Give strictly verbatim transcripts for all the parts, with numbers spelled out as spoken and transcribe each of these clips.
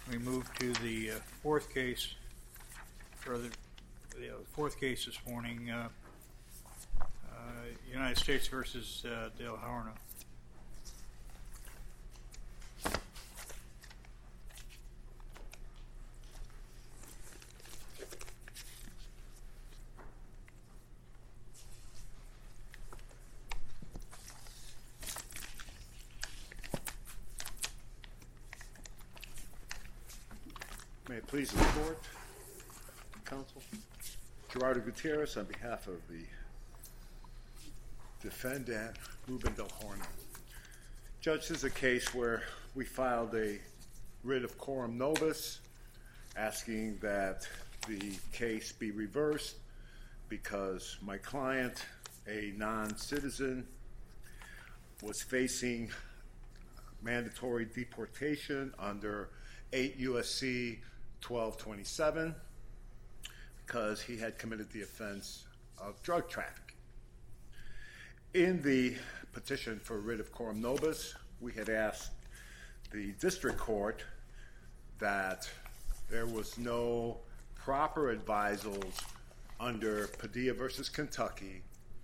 We move to the uh, fourth case, or the, the uh, fourth case this morning, uh, uh, United States versus uh, Del Horno. May it please the court, counsel. Gerardo Gutierrez on behalf of the defendant, Ruben Del Horno. Judge, this is a case where we filed a writ of coram nobis asking that the case be reversed because my client, a non-citizen, was facing mandatory deportation under eight U S C twelve twenty-seven because he had committed the offense of drug trafficking. In the petition for writ of coram nobis, we had asked the district court that there was no proper advisals under Padilla versus Kentucky,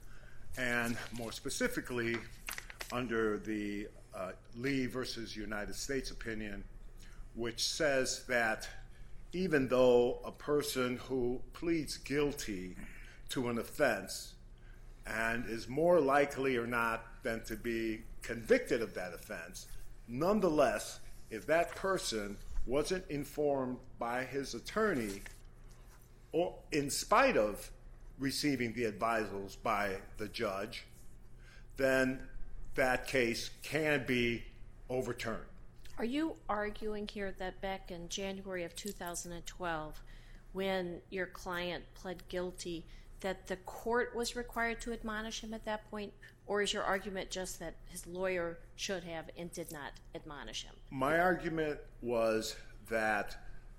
and more specifically under the uh, Lee versus United States opinion, which says that even though a person who pleads guilty to an offense and is more likely or not than to be convicted of that offense, nonetheless, if that person wasn't informed by his attorney, or in spite of receiving the advisals by the judge, then that case can be overturned. Are you arguing here that back in January of two thousand twelve, when your client pled guilty, that the court was required to admonish him at that point? Or is your argument just that his lawyer should have and did not admonish him? My argument was that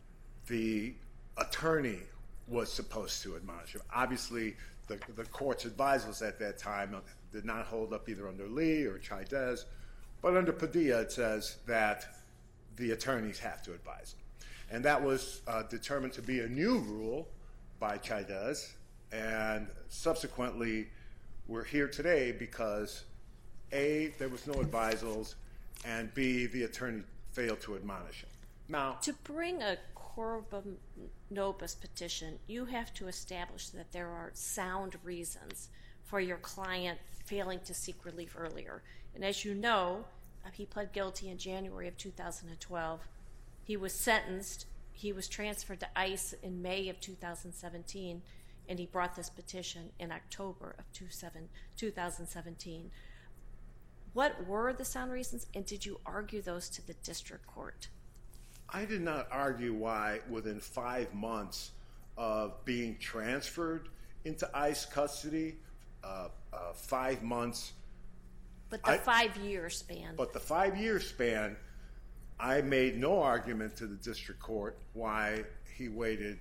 the attorney was supposed to admonish him. Obviously, the, the court's advisals at that time did not hold up either under Lee or Chaidez, but under Padilla it says that the attorneys have to advise him. And that was uh, determined to be a new rule by Chaidez, and subsequently we're here today because A, there was no advisals, and B, the attorney failed to admonish him. Now, to bring a coram nobis petition, you have to establish that there are sound reasons for your client failing to seek relief earlier. And as you know, he pled guilty in January of two thousand twelve. He was sentenced. He was transferred to ICE in May of two thousand seventeen, and he brought this petition in October of two thousand seventeen. What were the sound reasons, and did you argue those to the district court? I did not argue why within five months of being transferred into ICE custody, uh, uh, five months. But the I, five-year span. But the five-year span, I made no argument to the district court why he waited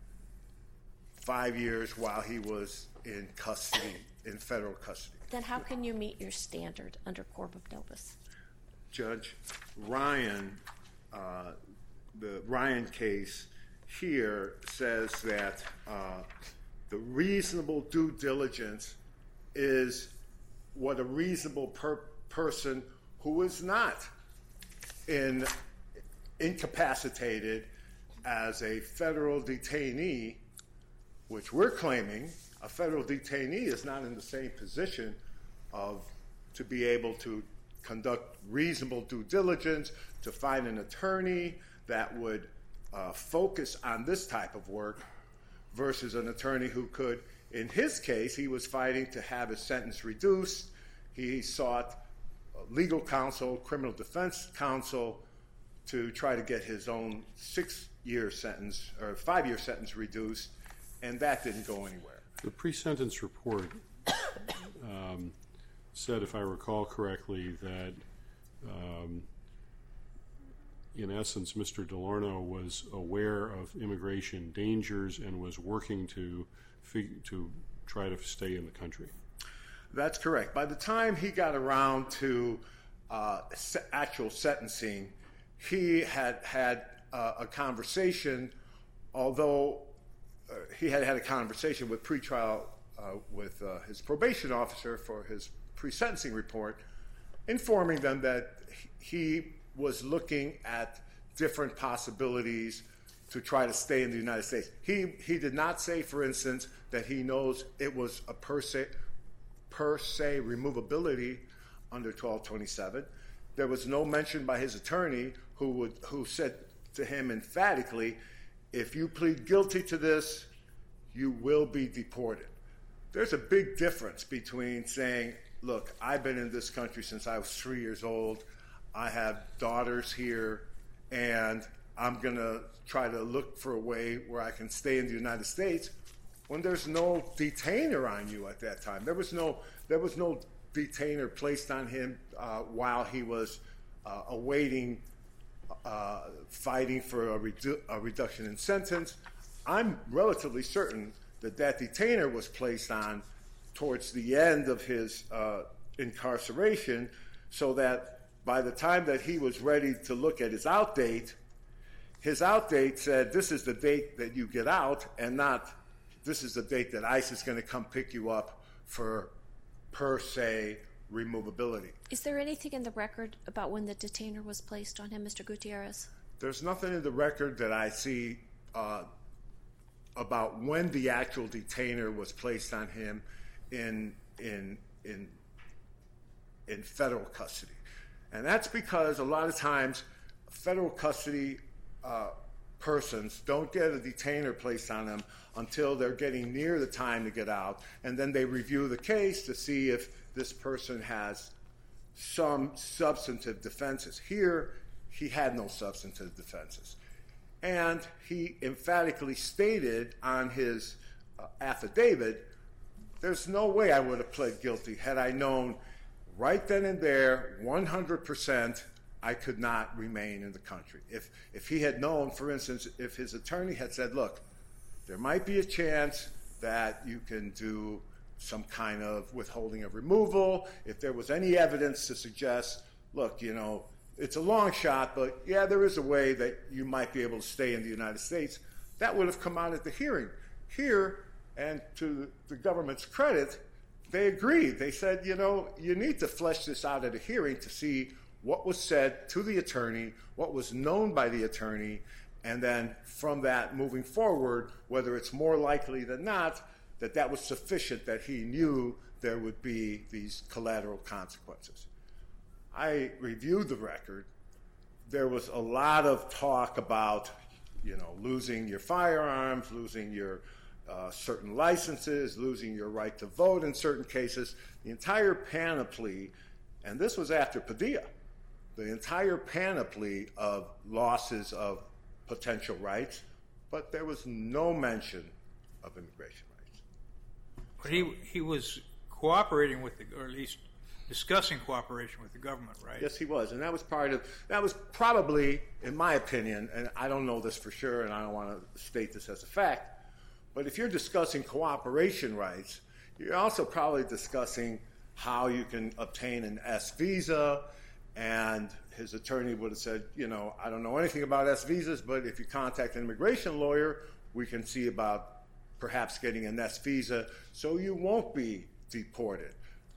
five years while he was in custody, in federal custody. Then how can you meet your standard under coram nobis? Judge, Ryan, uh, the Ryan case here says that uh, the reasonable due diligence is what a reasonable per person who is not in, incapacitated as a federal detainee, which we're claiming a federal detainee is not in the same position of to be able to conduct reasonable due diligence, to find an attorney that would uh, focus on this type of work versus an attorney who could. In his case, he was fighting to have his sentence reduced. He sought legal counsel, criminal defense counsel, to try to get his own six-year sentence or five-year sentence reduced, and that didn't go anywhere. The pre-sentence report um, said, if I recall correctly, that um, in essence, Mister Del Horno was aware of immigration dangers and was working to to try to stay in the country. That's correct. By the time he got around to uh, actual sentencing, he had had uh, a conversation, although uh, he had had a conversation with pretrial, uh, with uh, his probation officer for his pre-sentencing report, informing them that he was looking at different possibilities to try to stay in the United States. He, he did not say, for instance, that he knows it was a per se, per se removability under twelve twenty-seven. There was no mention by his attorney who would who said to him emphatically, if you plead guilty to this, you will be deported. There's a big difference between saying, look, I've been in this country since I was three years old, I have daughters here, and I'm going to try to look for a way where I can stay in the United States, when there's no detainer on you at that time. There was no, there was no detainer placed on him uh, while he was uh, awaiting uh, fighting for a, redu a reduction in sentence. I'm relatively certain that that detainer was placed on towards the end of his uh, incarceration, so that by the time that he was ready to look at his out date, his out date said, this is the date that you get out, and not, this is the date that ICE is going to come pick you up for per se removability. Is there anything in the record about when the detainer was placed on him, Mister Gutierrez? There's nothing in the record that I see uh, about when the actual detainer was placed on him in in in in federal custody, and that's because a lot of times federal custody uh, persons don't get a detainer placed on them until they're getting near the time to get out, and then they review the case to see if this person has some substantive defenses. Here, he had no substantive defenses. And he emphatically stated on his uh, affidavit, there's no way I would have pled guilty had I known right then and there, one hundred percent, I could not remain in the country. If, if he had known, for instance, if his attorney had said, look, there might be a chance that you can do some kind of withholding of removal, if there was any evidence to suggest, look, you know, it's a long shot, but yeah, there is a way that you might be able to stay in the United States, that would have come out at the hearing. Here, and to the government's credit, they agreed. They said, you know, you need to flesh this out at a hearing to see what was said to the attorney, what was known by the attorney, and then from that moving forward, whether it's more likely than not that that was sufficient, that he knew there would be these collateral consequences. I reviewed the record. There was a lot of talk about, you know, losing your firearms, losing your uh, certain licenses, losing your right to vote in certain cases. The entire panoply, and this was after Padilla, the entire panoply of losses of potential rights, but there was no mention of immigration rights. But he, he was cooperating with the, or at least discussing cooperation with the government, right? Yes, he was, and that was part of, that was probably, in my opinion, and I don't know this for sure, and I don't want to state this as a fact, but if you're discussing cooperation rights, you're also probably discussing how you can obtain an S visa, and his attorney would have said, you know, I don't know anything about S visas, but if you contact an immigration lawyer, we can see about perhaps getting an S visa so you won't be deported.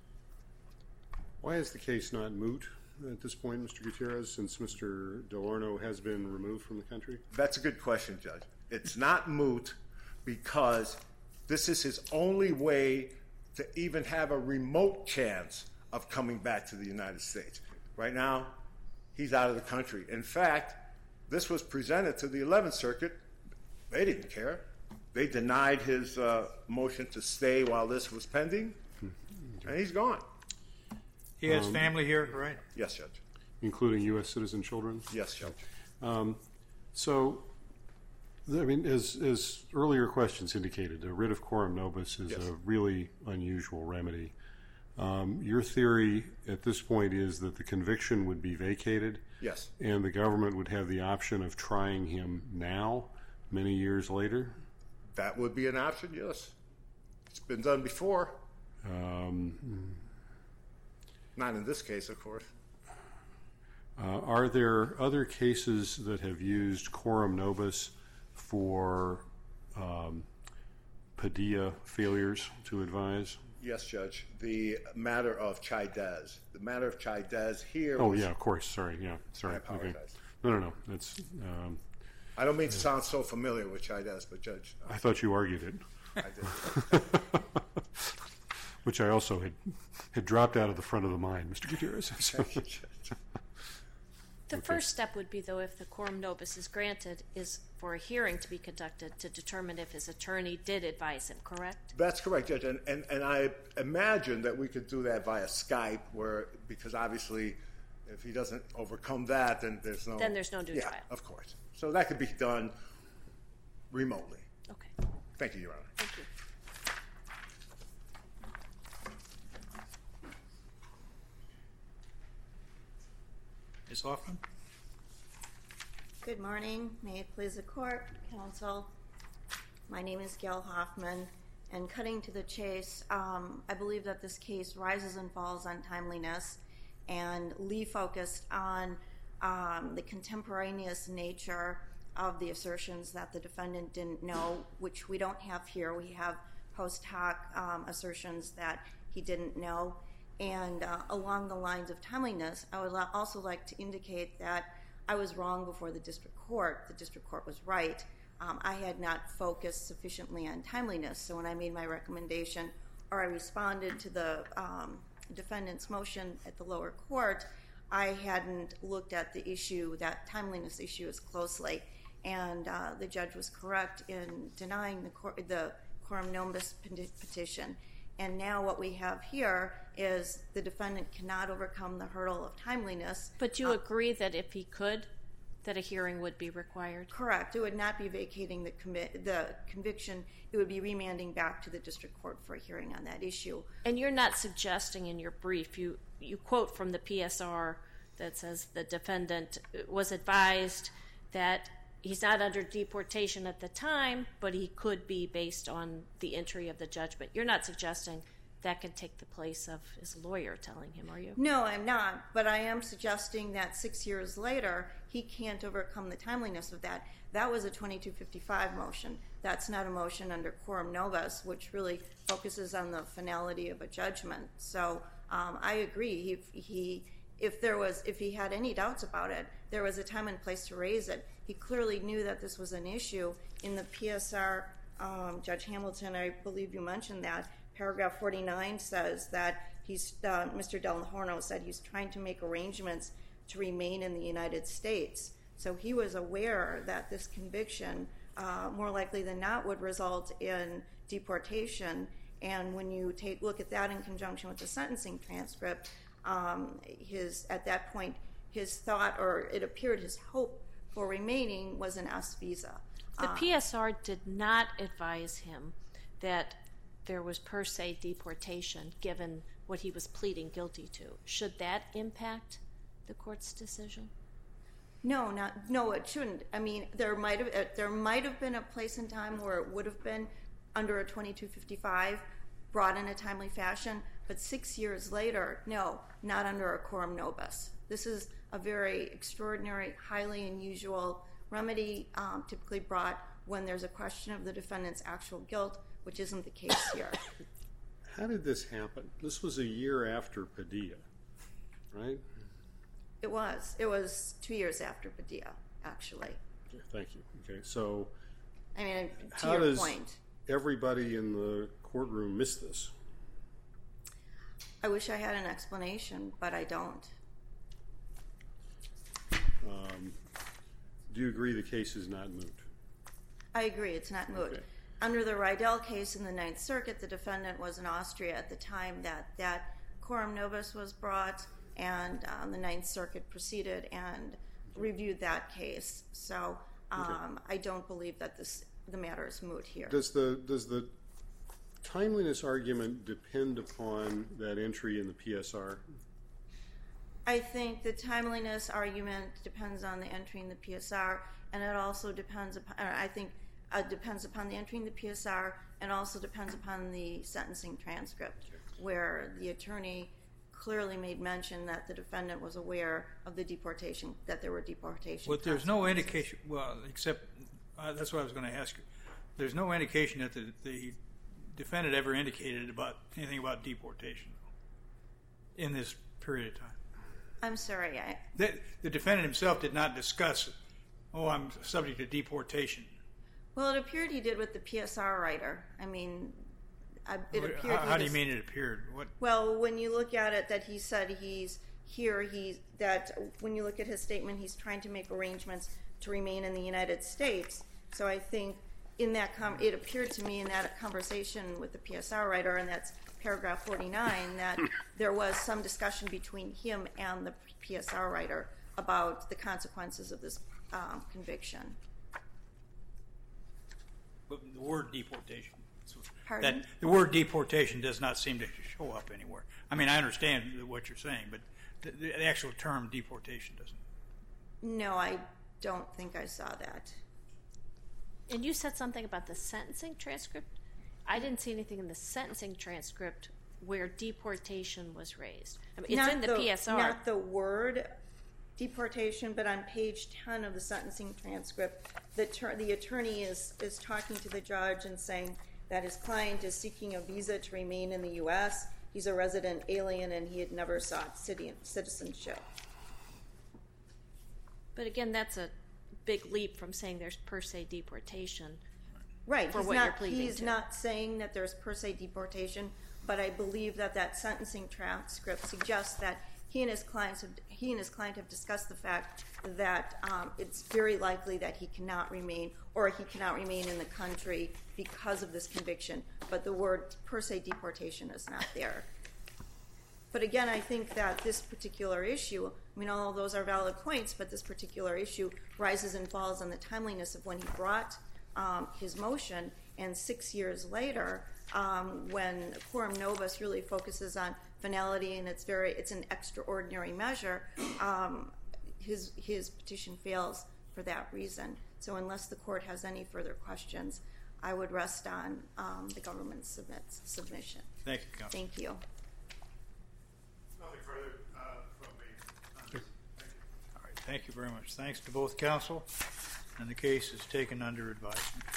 Why is the case not moot at this point, Mister Gutierrez, since Mister Delorno has been removed from the country? That's a good question, Judge. It's not moot because this is his only way to even have a remote chance of coming back to the United States. Right now, he's out of the country. In fact, this was presented to the eleventh Circuit. They didn't care. They denied his uh, motion to stay while this was pending, and he's gone. He has Um, family here, right? Yes, Judge. Including U S citizen children? Yes, Judge. Um, so, I mean, as, as earlier questions indicated, a writ of coram nobis is Yes. a really unusual remedy. Um, your theory at this point is that the conviction would be vacated, Yes. and the government would have the option of trying him now, many years later? That would be an option, yes. It's been done before. Um, Not in this case, of course. Uh, are there other cases that have used quorum nobis for um, Padilla failures to advise? Yes, Judge. The matter of Chaydez. The matter of Chaydez here. Oh, was, yeah, of course. Sorry. Yeah, sorry. I apologize. Okay. No, no, no. That's. Um, I don't mean to sound so familiar with Chaydez, but Judge, I thought you argued it. I did. Which I also had had dropped out of the front of the mind, Mister Gutierrez. So, Thank you, Judge. The Okay. first step would be, though, if the quorum nobis is granted, is for a hearing to be conducted to determine if his attorney did advise him, correct? That's correct, Judge. And, and, and I imagine that we could do that via Skype, where because obviously if he doesn't overcome that, then there's no... Then there's no new yeah, trial. of course. So that could be done remotely. Okay, Thank you, Your Honor. thank you. Miz Hoffman? Good morning. May it please the court, counsel. My name is Gail Hoffman, and cutting to the chase, um, I believe that this case rises and falls on timeliness, and Lee focused on um, the contemporaneous nature of the assertions that the defendant didn't know, which we don't have here. We have post hoc um, assertions that he didn't know. And uh, along the lines of timeliness, I would also like to indicate that I was wrong before the district court. The district court was right. Um, I had not focused sufficiently on timeliness, so when I made my recommendation or I responded to the um, defendant's motion at the lower court, I hadn't looked at the issue, that timeliness issue, as closely. And uh, the judge was correct in denying the, cor- the quorum nobis petition. And now what we have here is the defendant cannot overcome the hurdle of timeliness. But you Uh, agree that if he could, that a hearing would be required? Correct. It would not be vacating the, commi- the conviction. It would be remanding back to the district court for a hearing on that issue. And you're not suggesting in your brief, you, you quote from the P S R that says the defendant was advised that he's not under deportation at the time, but he could be based on the entry of the judgment. You're not suggesting that can take the place of his lawyer telling him, are you? No, I'm not. But I am suggesting that six years later, he can't overcome the timeliness of that. That was a twenty-two fifty-five motion. That's not a motion under quorum nobis, which really focuses on the finality of a judgment. So um, I agree. He, he, if there was, if he had any doubts about it, there was a time and place to raise it. He clearly knew that this was an issue. In the P S R, um, Judge Hamilton, I believe you mentioned that, paragraph forty-nine says that he's, uh, Mister Del Horno said he's trying to make arrangements to remain in the United States. So he was aware that this conviction, uh, more likely than not, would result in deportation. And when you take look at that in conjunction with the sentencing transcript, um, his at that point, his thought, or it appeared his hope for remaining, was an S visa. The Uh, P S R did not advise him that there was per se deportation given what he was pleading guilty to. Should that impact the court's decision? No, not no. It shouldn't. I mean, there might have uh, there might have been a place in time where it would have been under a twenty-two fifty-five, brought in a timely fashion. But six years later, no, not under a quorum nobis. This is a very extraordinary, highly unusual remedy, um, typically brought when there's a question of the defendant's actual guilt, which isn't the case here. How did this happen? This was a year after Padilla, right? It was. It was two years after Padilla, actually. Okay, thank you. Okay, so I mean, to how your does point. everybody in the courtroom miss this? I wish I had an explanation, but I don't. Um, do you agree the case is not moot? I agree, it's not moot. Okay. Under the Rydell case in the Ninth Circuit, the defendant was in Austria at the time that that quorum nobis was brought, and um, the Ninth Circuit proceeded and reviewed that case. So um, I don't believe that this the matter is moot here. Does the does the timeliness argument depend upon that entry in the P S R? I think the timeliness argument depends on the entry in the P S R, and it also depends upon, I think, uh, depends upon the entry in the P S R, and also depends upon the sentencing transcript, where the attorney clearly made mention that the defendant was aware of the deportation, that there were deportation But there's no consequences. indication, well, except, uh, that's what I was going to ask you. There's no indication that the, the defendant ever indicated about anything about deportation in this period of time. I'm sorry, I, The, the defendant himself did not discuss, oh, I'm subject to deportation. well, it appeared he did with the P S R writer. I mean, I, it What- appeared how he how do you just- mean it appeared? What? Well, when you look at it, that he said he's here, he that when you look at his statement, he's trying to make arrangements to remain in the United States. So I think in that com- it appeared to me in that conversation with the P S R writer, and that's paragraph forty-nine, that there was some discussion between him and the P S R writer about the consequences of this um, conviction. But the word deportation. Pardon? That the word deportation does not seem to show up anywhere. I mean, I understand what you're saying, but the, the actual term deportation doesn't. No, I don't think I saw that. And you said something about the sentencing transcript. I didn't see anything in the sentencing transcript where deportation was raised. I mean, it's Not in the, P S R. Not the word deportation, but on page ten of the sentencing transcript, the, ter- the attorney is, is talking to the judge and saying that his client is seeking a visa to remain in the U S. He's a resident alien and he had never sought citi- citizenship. But again, that's a big leap from saying there's per se deportation. Right. For he's what not, you're pleading He's to. not saying that there's per se deportation, but I believe that that sentencing transcript suggests that he and his clients have, he and his client have discussed the fact that um, it's very likely that he cannot remain or he cannot remain in the country because of this conviction. But the word per se deportation is not there. But again, I think that this particular issue, I mean, all of those are valid points, but this particular issue rises and falls on the timeliness of when he brought um, his motion. And six years later, um, when quorum nobis really focuses on finality and it's very, it's an extraordinary measure, um, his his petition fails for that reason. So unless the court has any further questions, I would rest on um, the government's submits, submission. Thank you, Counsel. Thank you. Nothing further uh, from me. All right, thank you very much. Thanks to both counsel, and the case is taken under advisement.